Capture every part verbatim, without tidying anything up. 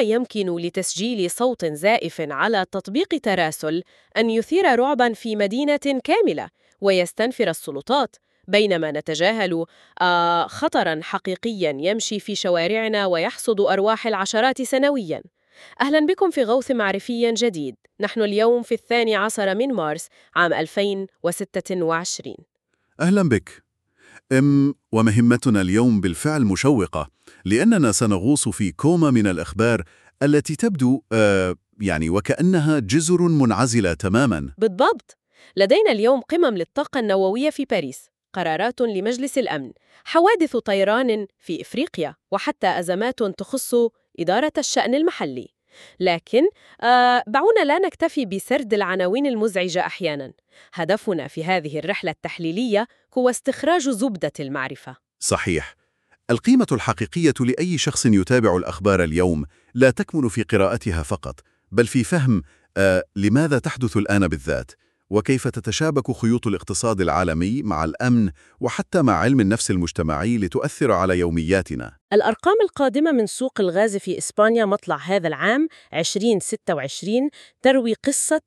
يمكن لتسجيل صوت زائف على تطبيق تراسل أن يثير رعباً في مدينة كاملة ويستنفر السلطات، بينما نتجاهل آه خطراً حقيقياً يمشي في شوارعنا ويحصد أرواح العشرات سنوياً. أهلاً بكم في غوث معرفي جديد. نحن اليوم في الثاني عشر من مارس عام ألفين وستة وعشرين. أهلا بك. أم ومهمتنا اليوم بالفعل مشوقة، لأننا سنغوص في كومة من الأخبار التي تبدو آه يعني وكأنها جزر منعزلة تماماً. بالضبط. لدينا اليوم قمم للطاقة النووية في باريس، قرارات لمجلس الأمن، حوادث طيران في إفريقيا، وحتى أزمات تخص إدارة الشأن المحلي. لكن آه دعونا لا نكتفي بسرد العناوين المزعجة أحياناً. هدفنا في هذه الرحلة التحليلية هو استخراج زبدة المعرفة. صحيح. القيمة الحقيقية لأي شخص يتابع الأخبار اليوم لا تكمن في قراءتها فقط، بل في فهم آه لماذا تحدث الآن بالذات، وكيف تتشابك خيوط الاقتصاد العالمي مع الأمن وحتى مع علم النفس المجتمعي لتؤثر على يومياتنا. الأرقام القادمة من سوق الغاز في إسبانيا مطلع هذا العام ألفين وستة وعشرين تروي قصة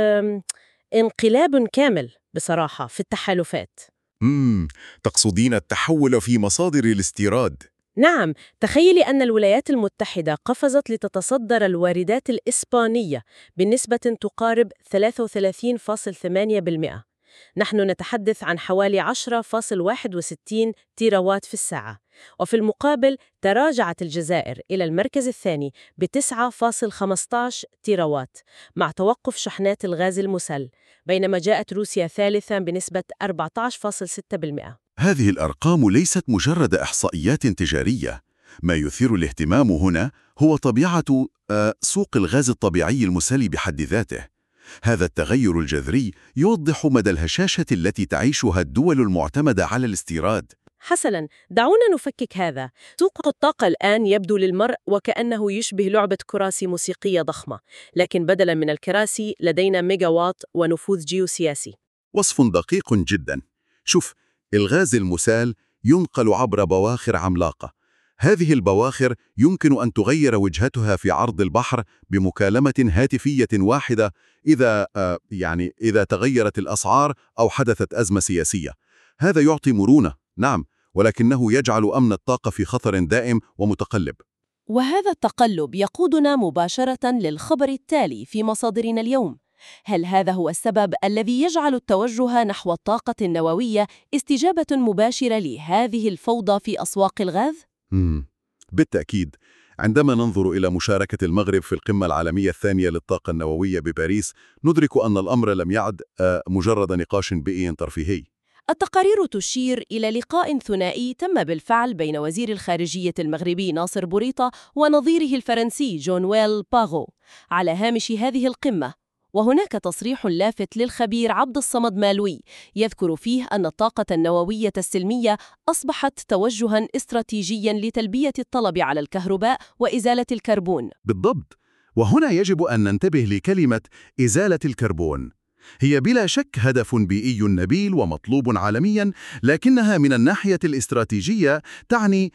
انقلاب كامل بصراحة في التحالفات. مم. تقصدين التحول في مصادر الاستيراد؟ نعم، تخيلي أن الولايات المتحدة قفزت لتتصدر الواردات الإسبانية بنسبة تقارب ثلاثة وثلاثين فاصلة ثمانية بالمئة. نحن نتحدث عن حوالي عشرة فاصلة واحد وستين تيراوات في الساعة، وفي المقابل تراجعت الجزائر إلى المركز الثاني ب تسعة فاصلة خمسة عشر تيراوات مع توقف شحنات الغاز المسل، بينما جاءت روسيا ثالثاً بنسبة أربعة عشر فاصلة ستة بالمئة. هذه الأرقام ليست مجرد إحصائيات تجارية. ما يثير الاهتمام هنا هو طبيعة آه، سوق الغاز الطبيعي المسال بحد ذاته. هذا التغير الجذري يوضح مدى الهشاشة التي تعيشها الدول المعتمدة على الاستيراد. حسناً، دعونا نفكك هذا. سوق الطاقة الآن يبدو للمرء وكأنه يشبه لعبة كراسي موسيقية ضخمة، لكن بدلاً من الكراسي لدينا ميجاوات ونفوذ جيوسياسي. وصف دقيق جدا. شوف، الغاز المسال ينقل عبر بواخر عملاقة. هذه البواخر يمكن أن تغير وجهتها في عرض البحر بمكالمة هاتفية واحدة إذا آه يعني إذا تغيرت الأسعار أو حدثت أزمة سياسية. هذا يعطي مرونة، نعم، ولكنه يجعل أمن الطاقة في خطر دائم ومتقلب. وهذا التقلب يقودنا مباشرة للخبر التالي في مصادرنا اليوم. هل هذا هو السبب الذي يجعل التوجه نحو الطاقة النووية استجابة مباشرة لهذه الفوضى في أسواق الغاز؟ مم. بالتأكيد. عندما ننظر إلى مشاركة المغرب في القمة العالمية الثانية للطاقة النووية بباريس، ندرك أن الأمر لم يعد آه مجرد نقاش بيئي ترفيهي. التقارير تشير إلى لقاء ثنائي تم بالفعل بين وزير الخارجية المغربي ناصر بوريطة ونظيره الفرنسي جون-ويل باغو على هامش هذه القمة. وهناك تصريح لافت للخبير عبد الصمد مالوي يذكر فيه أن الطاقة النووية السلمية أصبحت توجهاً استراتيجياً لتلبية الطلب على الكهرباء وإزالة الكربون. بالضبط. وهنا يجب أن ننتبه لكلمة إزالة الكربون. هي بلا شك هدف بيئي نبيل ومطلوب عالمياً، لكنها من الناحية الاستراتيجية تعني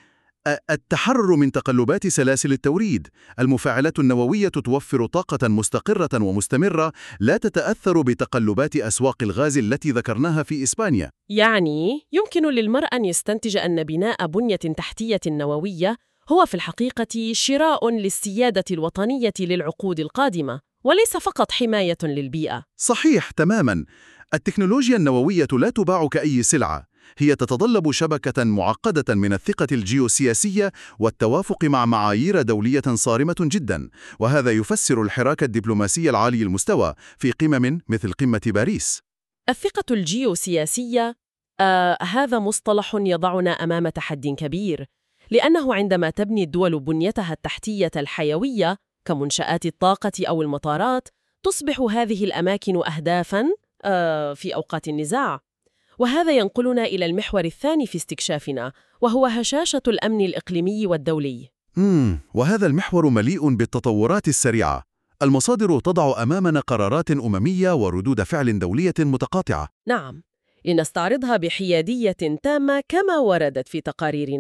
التحرر من تقلبات سلاسل التوريد. المفاعلات النووية توفر طاقة مستقرة ومستمرة لا تتأثر بتقلبات أسواق الغاز التي ذكرناها في إسبانيا. يعني يمكن للمرء أن يستنتج أن بناء بنية تحتية نووية هو في الحقيقة شراء للسيادة الوطنية للعقود القادمة، وليس فقط حماية للبيئة. صحيح تماماً. التكنولوجيا النووية لا تباع كأي سلعة. هي تتطلب شبكة معقدة من الثقة الجيوسياسية والتوافق مع معايير دولية صارمة جدا، وهذا يفسر الحراك الدبلوماسي العالي المستوى في قمم مثل قمة باريس. الثقة الجيوسياسية آه هذا مصطلح يضعنا أمام تحد كبير، لأنه عندما تبني الدول بنيتها التحتية الحيوية كمنشآت الطاقة أو المطارات، تصبح هذه الأماكن أهدافاً آه في أوقات النزاع. وهذا ينقلنا إلى المحور الثاني في استكشافنا، وهو هشاشة الأمن الإقليمي والدولي. مم. وهذا المحور مليء بالتطورات السريعة. المصادر تضع أمامنا قرارات أممية وردود فعل دولية متقاطعة. نعم، لنستعرضها بحيادية تامة كما وردت في تقاريرنا.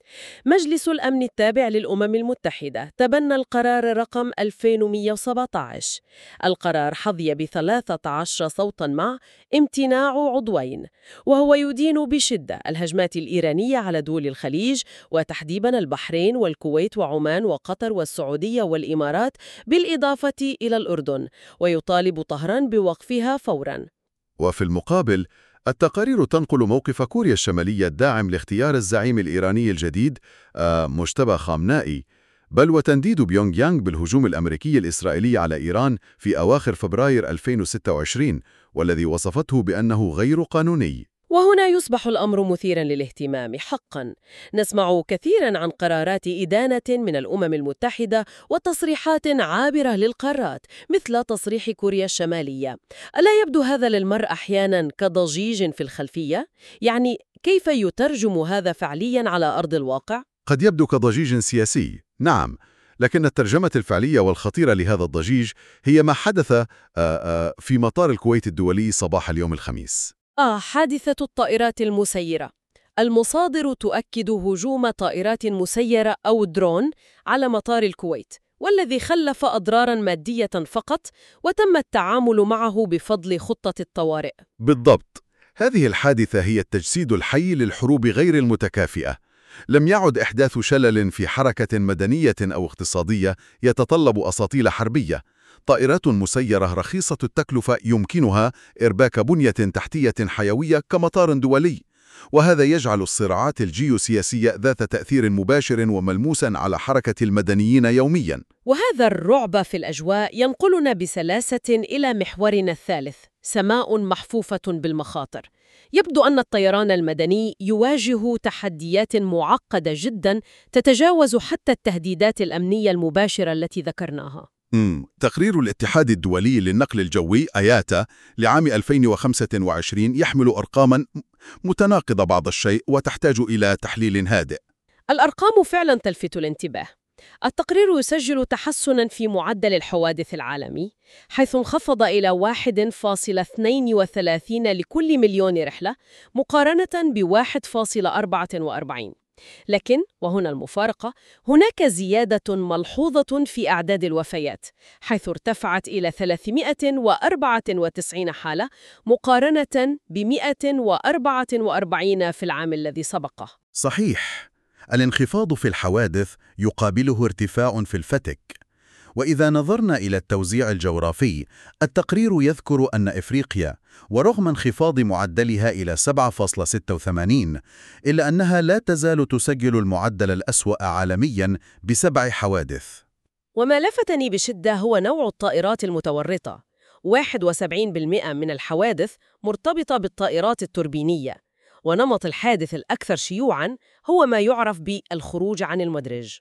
مجلس الأمن التابع للأمم المتحدة تبنى القرار رقم ألفين ومئة وسبعة عشر. القرار حظي بثلاثة عشر صوتاً مع امتناع عضوين، وهو يدين بشدة الهجمات الإيرانية على دول الخليج، وتحديداً البحرين والكويت وعمان وقطر والسعودية والإمارات، بالإضافة إلى الأردن، ويطالب طهران بوقفها فوراً. وفي المقابل، التقارير تنقل موقف كوريا الشمالية الداعم لاختيار الزعيم الإيراني الجديد آه، مجتبى خامنائي، بل وتنديد بيونغ يانغ بالهجوم الأمريكي الإسرائيلي على إيران في أواخر فبراير ألفين وستة وعشرين، والذي وصفته بأنه غير قانوني. وهنا يصبح الأمر مثيراً للاهتمام حقاً. نسمع كثيراً عن قرارات إدانة من الأمم المتحدة وتصريحات عابرة للقارات مثل تصريح كوريا الشمالية. ألا يبدو هذا للمرء أحياناً كضجيج في الخلفية؟ يعني كيف يترجم هذا فعلياً على أرض الواقع؟ قد يبدو كضجيج سياسي، نعم، لكن الترجمة الفعلية والخطيرة لهذا الضجيج هي ما حدث آه، آه، في مطار الكويت الدولي صباح اليوم الخميس. آه حادثة الطائرات المسيرة. المصادر تؤكد هجوم طائرات مسيرة أو درون على مطار الكويت، والذي خلف أضراراً مادية فقط، وتم التعامل معه بفضل خطة الطوارئ. بالضبط، هذه الحادثة هي التجسيد الحي للحروب غير المتكافئة. لم يعد إحداث شلل في حركة مدنية أو اقتصادية يتطلب أساطيل حربية. طائرات مسيرة رخيصة التكلفة يمكنها إرباك بنية تحتية حيوية كمطار دولي، وهذا يجعل الصراعات الجيوسياسية ذات تأثير مباشر وملموس على حركة المدنيين يومياً. وهذا الرعب في الأجواء ينقلنا بسلاسة إلى محورنا الثالث: سماء محفوفة بالمخاطر. يبدو أن الطيران المدني يواجه تحديات معقدة جداً تتجاوز حتى التهديدات الأمنية المباشرة التي ذكرناها. مم. تقرير الاتحاد الدولي للنقل الجوي آياتا لعام ألفين وخمسة وعشرين يحمل أرقاماً متناقضة بعض الشيء وتحتاج إلى تحليل هادئ. الأرقام فعلاً تلفت الانتباه. التقرير يسجل تحسناً في معدل الحوادث العالمي، حيث انخفض إلى واحد فاصلة اثنين وثلاثين لكل مليون رحلة مقارنة ب واحد فاصلة أربعة وأربعين. لكن، وهنا المفارقة، هناك زيادة ملحوظة في أعداد الوفيات، حيث ارتفعت إلى ثلاثمئة وأربعة وتسعين حالة مقارنة ب مئة وأربعة وأربعين في العام الذي سبقه. صحيح، الانخفاض في الحوادث يقابله ارتفاع في الفتك. وإذا نظرنا إلى التوزيع الجغرافي، التقرير يذكر أن إفريقيا، ورغم انخفاض معدلها إلى سبعة فاصلة ستة وثمانين، إلا أنها لا تزال تسجل المعدل الأسوأ عالمياً بسبع حوادث. وما لفتني بشدة هو نوع الطائرات المتورطة. واحد وسبعين بالمئة من الحوادث مرتبطة بالطائرات التوربينية، ونمط الحادث الأكثر شيوعاً هو ما يعرف بالخروج عن المدرج.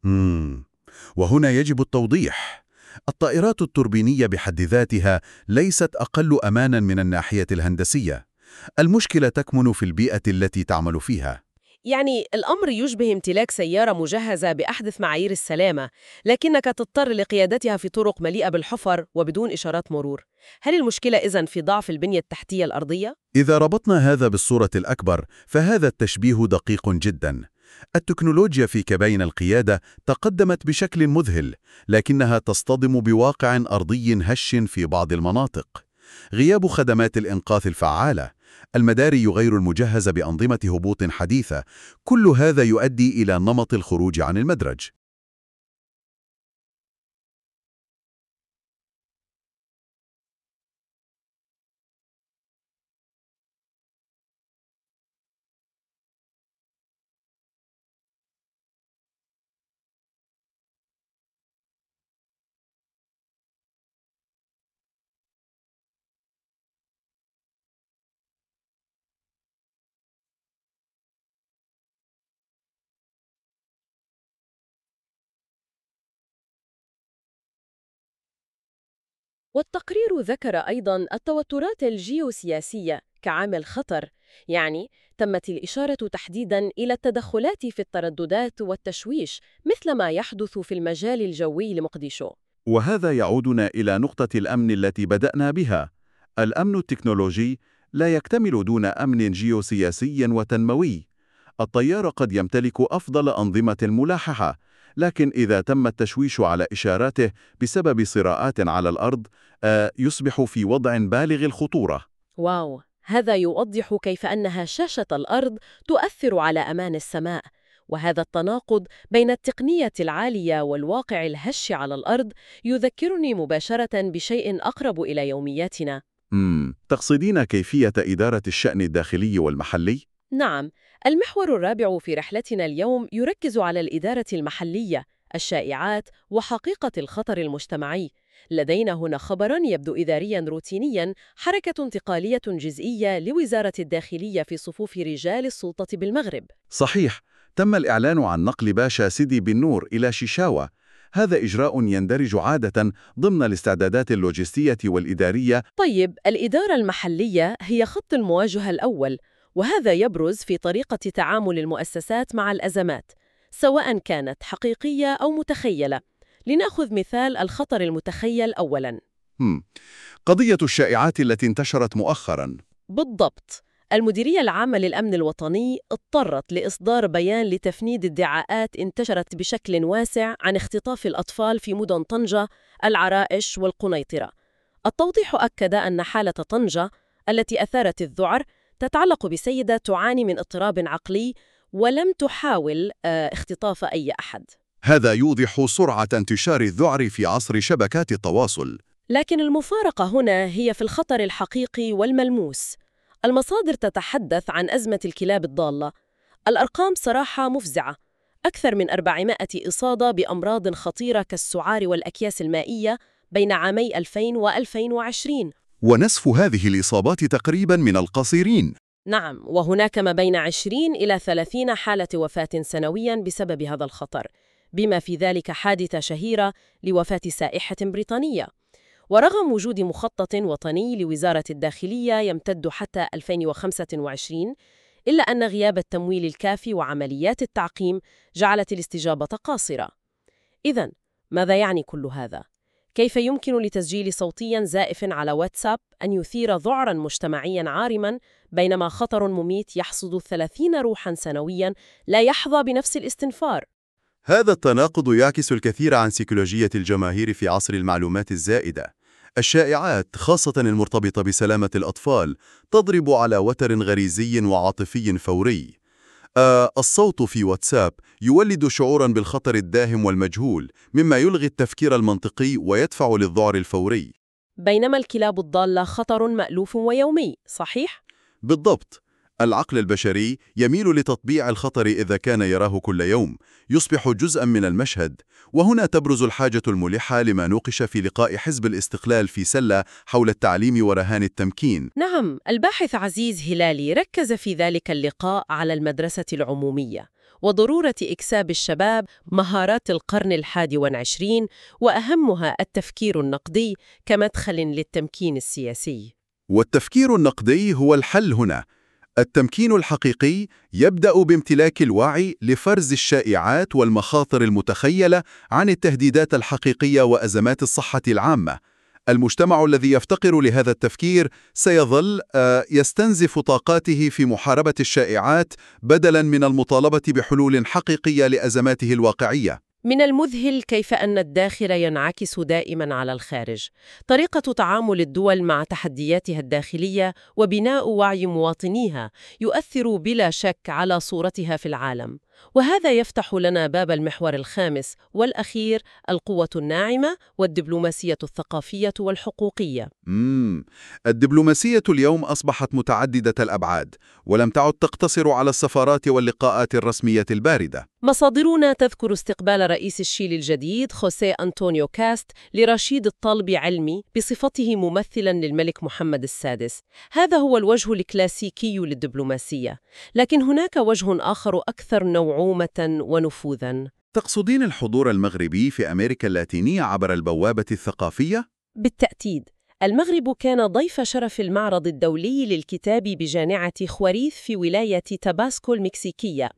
مم. وهنا يجب التوضيح. الطائرات التوربينية بحد ذاتها ليست أقل أماناً من الناحية الهندسية. المشكلة تكمن في البيئة التي تعمل فيها. يعني الأمر يشبه امتلاك سيارة مجهزة بأحدث معايير السلامة، لكنك تضطر لقيادتها في طرق مليئة بالحفر وبدون إشارات مرور. هل المشكلة إذن في ضعف البنية التحتية الأرضية؟ إذا ربطنا هذا بالصورة الأكبر، فهذا التشبيه دقيق جداً. التكنولوجيا في كباين القيادة تقدمت بشكل مذهل، لكنها تصطدم بواقع أرضي هش في بعض المناطق. غياب خدمات الإنقاذ الفعالة، المداري غير المجهزة بأنظمة هبوط حديثة، كل هذا يؤدي إلى نمط الخروج عن المدرج. والتقرير ذكر أيضاً التوترات الجيوسياسية كعامل خطر. يعني تمت الإشارة تحديداً إلى التدخلات في الترددات والتشويش مثل ما يحدث في المجال الجوي لمقديشو. وهذا يعودنا إلى نقطة الأمن التي بدأنا بها. الأمن التكنولوجي لا يكتمل دون أمن جيوسياسي وتنموي. الطيار قد يمتلك أفضل أنظمة الملاححة، لكن إذا تم التشويش على إشاراته بسبب صراعات على الأرض، آه، يصبح في وضع بالغ الخطورة. واو، هذا يوضح كيف أن هشاشة الأرض تؤثر على أمان السماء، وهذا التناقض بين التقنية العالية والواقع الهش على الأرض يذكرني مباشرة بشيء أقرب إلى يومياتنا. مم. تقصدين كيفية إدارة الشأن الداخلي والمحلي؟ نعم، المحور الرابع في رحلتنا اليوم يركز على الإدارة المحلية، الشائعات وحقيقة الخطر المجتمعي. لدينا هنا خبراً يبدو إدارياً روتينياً، حركة انتقالية جزئية لوزارة الداخلية في صفوف رجال السلطة بالمغرب. صحيح، تم الإعلان عن نقل باشا سيدي بن نور إلى شيشاوة. هذا إجراء يندرج عادة ضمن الاستعدادات اللوجستية والإدارية. طيب، الإدارة المحلية هي خط المواجهة الأول، وهذا يبرز في طريقة تعامل المؤسسات مع الأزمات، سواء كانت حقيقية أو متخيلة. لنأخذ مثال الخطر المتخيل أولاً. هم. قضية الشائعات التي انتشرت مؤخراً. بالضبط، المديرية العامة للأمن الوطني اضطرت لإصدار بيان لتفنيد ادعاءات انتشرت بشكل واسع عن اختطاف الأطفال في مدن طنجة، العرائش والقنيطرة. التوضيح أكد أن حالة طنجة التي أثارت الذعر تتعلق بسيدة تعاني من اضطراب عقلي، ولم تحاول آه، اختطاف أي أحد. هذا يوضح سرعة انتشار الذعر في عصر شبكات التواصل. لكن المفارقة هنا هي في الخطر الحقيقي والملموس. المصادر تتحدث عن أزمة الكلاب الضالة. الأرقام صراحة مفزعة، أكثر من أربعمائة إصابة بأمراض خطيرة كالسعار والأكياس المائية بين عامي ألفين وألفين وعشرين. ونسف هذه الإصابات تقريباً من القصيرين. نعم، وهناك ما بين عشرين إلى ثلاثين حالة وفاة سنوياً بسبب هذا الخطر، بما في ذلك حادثة شهيرة لوفاة سائحة بريطانية. ورغم وجود مخطط وطني لوزارة الداخلية يمتد حتى ألفين وخمسة وعشرين، إلا أن غياب التمويل الكافي وعمليات التعقيم جعلت الاستجابة قاصرة. إذن، ماذا يعني كل هذا؟ كيف يمكن لتسجيل صوتياً زائف على واتساب أن يثير ذعراً مجتمعياً عارماً، بينما خطر مميت يحصد ثلاثين روحاً سنوياً لا يحظى بنفس الاستنفار؟ هذا التناقض يعكس الكثير عن سيكولوجية الجماهير في عصر المعلومات الزائدة. الشائعات، خاصة المرتبطة بسلامة الأطفال، تضرب على وتر غريزي وعاطفي فوري. آه الصوت في واتساب يولد شعوراً بالخطر الداهم والمجهول، مما يلغي التفكير المنطقي ويدفع للذعر الفوري. بينما الكلاب الضالة خطر مألوف ويومي، صحيح؟ بالضبط. العقل البشري يميل لتطبيع الخطر إذا كان يراه كل يوم، يصبح جزءاً من المشهد. وهنا تبرز الحاجة الملحة لما نوقش في لقاء حزب الاستقلال في سلة حول التعليم ورهان التمكين. نعم، الباحث عزيز هلالي ركز في ذلك اللقاء على المدرسة العمومية وضرورة إكساب الشباب مهارات القرن الحادي والعشرين، وأهمها التفكير النقدي كمدخل للتمكين السياسي. والتفكير النقدي هو الحل هنا. التمكين الحقيقي يبدأ بامتلاك الوعي لفرز الشائعات والمخاطر المتخيلة عن التهديدات الحقيقية وأزمات الصحة العامة. المجتمع الذي يفتقر لهذا التفكير سيظل آه، يستنزف طاقاته في محاربة الشائعات بدلاً من المطالبة بحلول حقيقية لأزماته الواقعية. من المذهل كيف أن الداخل ينعكس دائماً على الخارج. طريقة تعامل الدول مع تحدياتها الداخلية وبناء وعي مواطنيها يؤثر بلا شك على صورتها في العالم. وهذا يفتح لنا باب المحور الخامس والأخير، القوة الناعمة والدبلوماسية الثقافية والحقوقية. مم. الدبلوماسية اليوم أصبحت متعددة الأبعاد، ولم تعد تقتصر على السفارات واللقاءات الرسمية الباردة. مصادرنا تذكر استقبال رئيس الشيلي الجديد خوسيه أنطونيو كاست لرشيد الطالب علمي بصفته ممثلاً للملك محمد السادس. هذا هو الوجه الكلاسيكي للدبلوماسية، لكن هناك وجه آخر أكثر نوعومة ونفوذاً. تقصدين الحضور المغربي في أمريكا اللاتينية عبر البوابة الثقافية؟ بالتأكيد، المغرب كان ضيف شرف المعرض الدولي للكتاب بجامعة خواريث في ولاية تاباسكو المكسيكية.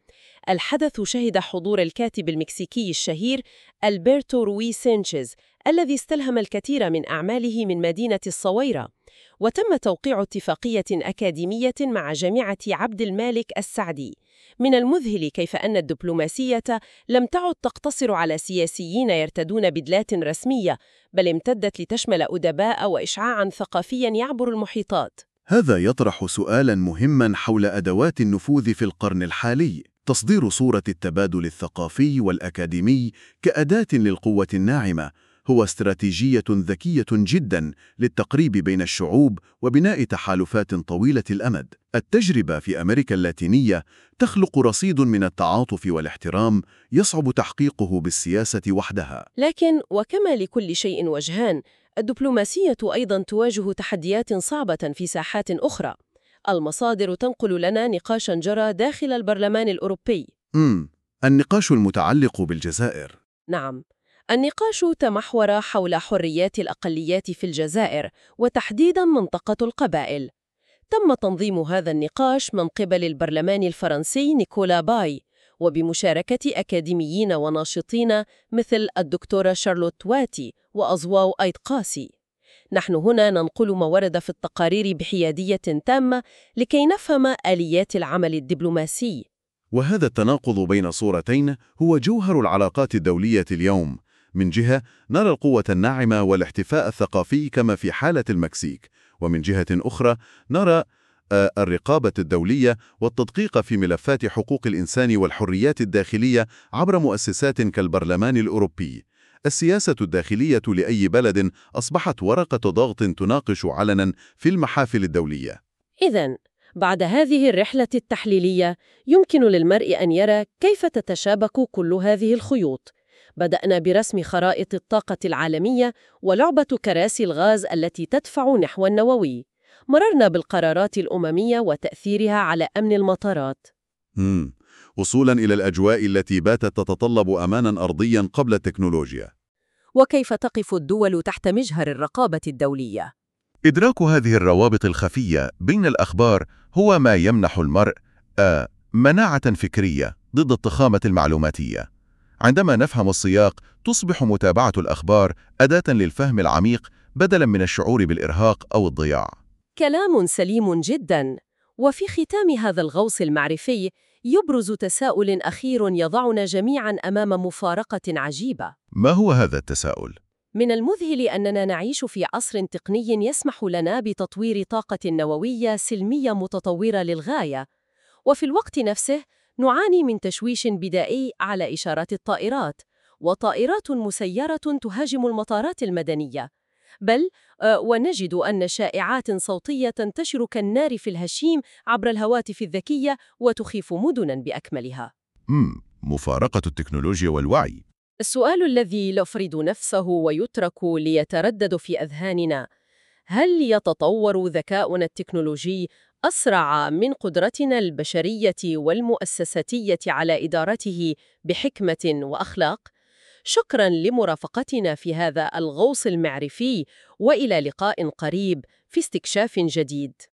الحدث شهد حضور الكاتب المكسيكي الشهير ألبرتو روي سانشيز الذي استلهم الكثير من أعماله من مدينة الصويرة، وتم توقيع اتفاقية أكاديمية مع جامعة عبد المالك السعدي. من المذهل كيف أن الدبلوماسية لم تعد تقتصر على سياسيين يرتدون بدلات رسمية، بل امتدت لتشمل أدباء وإشعاعاً ثقافياً يعبر المحيطات. هذا يطرح سؤالاً مهماً حول أدوات النفوذ في القرن الحالي. تصدير صورة التبادل الثقافي والأكاديمي كأداة للقوة الناعمة هو استراتيجية ذكية جداً للتقريب بين الشعوب وبناء تحالفات طويلة الأمد. التجربة في أمريكا اللاتينية تخلق رصيد من التعاطف والاحترام يصعب تحقيقه بالسياسة وحدها. لكن وكما لكل شيء وجهان، الدبلوماسية أيضاً تواجه تحديات صعبة في ساحات أخرى. المصادر تنقل لنا نقاشاً جرى داخل البرلمان الأوروبي. امم النقاش المتعلق بالجزائر. نعم، النقاش تمحور حول حريات الأقليات في الجزائر، وتحديداً منطقة القبائل. تم تنظيم هذا النقاش من قبل البرلمان الفرنسي نيكولا باي، وبمشاركة أكاديميين وناشطين مثل الدكتورة شارلوت واتي وأزواو أيد قاسي. نحن هنا ننقل ما ورد في التقارير بحيادية تامة لكي نفهم آليات العمل الدبلوماسي. وهذا التناقض بين صورتين هو جوهر العلاقات الدولية اليوم. من جهة نرى القوة الناعمة والاحتفاء الثقافي كما في حالة المكسيك، ومن جهة أخرى نرى الرقابة الدولية والتدقيق في ملفات حقوق الإنسان والحريات الداخلية عبر مؤسسات كالبرلمان الأوروبي. السياسة الداخلية لأي بلد أصبحت ورقة ضغط تناقش علناً في المحافل الدولية. إذن بعد هذه الرحلة التحليلية يمكن للمرء أن يرى كيف تتشابك كل هذه الخيوط. بدأنا برسم خرائط الطاقة العالمية ولعبة كراسي الغاز التي تدفع نحو النووي. مررنا بالقرارات الأممية وتأثيرها على أمن المطارات. مم. وصولاً إلى الأجواء التي باتت تتطلب أماناً أرضياً قبل التكنولوجيا. وكيف تقف الدول تحت مجهر الرقابة الدولية؟ إدراك هذه الروابط الخفية بين الأخبار هو ما يمنح المرء آه مناعة فكرية ضد الضخامة المعلوماتية. عندما نفهم السياق تصبح متابعة الأخبار أداة للفهم العميق بدلاً من الشعور بالإرهاق أو الضياع. كلام سليم جداً. وفي ختام هذا الغوص المعرفي يبرز تساؤل أخير يضعنا جميعاً أمام مفارقة عجيبة. ما هو هذا التساؤل؟ من المذهل أننا نعيش في عصر تقني يسمح لنا بتطوير طاقة نووية سلمية متطورة للغاية، وفي الوقت نفسه نعاني من تشويش بدائي على إشارات الطائرات، وطائرات مسيرة تهاجم المطارات المدنية، بل ونجد أن شائعات صوتية تنتشر كالنار في الهشيم عبر الهواتف الذكية وتخيف مدناً بأكملها. مم. مفارقة التكنولوجيا والوعي. السؤال الذي يفرض نفسه ويترك ليتردد في أذهاننا: هل يتطور ذكاؤنا التكنولوجي أسرع من قدرتنا البشرية والمؤسساتية على إدارته بحكمة وأخلاق؟ شكراً لمرافقتنا في هذا الغوص المعرفي، وإلى لقاء قريب في استكشاف جديد.